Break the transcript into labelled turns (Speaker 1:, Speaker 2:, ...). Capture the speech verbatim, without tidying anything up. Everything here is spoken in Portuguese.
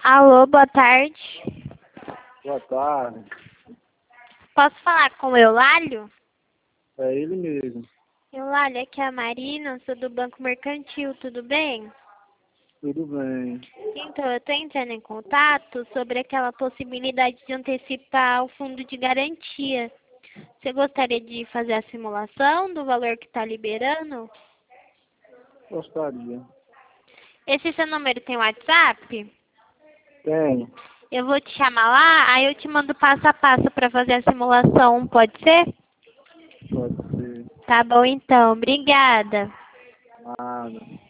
Speaker 1: Alô, boa tarde.
Speaker 2: Boa tarde.
Speaker 1: Posso falar com o Eulálio?
Speaker 2: É ele mesmo.
Speaker 1: Eulálio, aqui é a Marina, sou do Banco Mercantil, tudo bem?
Speaker 2: Tudo bem.
Speaker 1: Então, eu estou entrando em contato sobre aquela possibilidade de antecipar o fundo de garantia. Você gostaria de fazer a simulação do valor que está liberando?
Speaker 2: Gostaria.
Speaker 1: Esse seu número tem WhatsApp?
Speaker 2: Tem.
Speaker 1: Eu vou te chamar lá, aí eu te mando passo a passo para fazer a simulação, pode ser?
Speaker 2: Pode ser.
Speaker 1: Tá bom então, obrigada.
Speaker 2: Nada.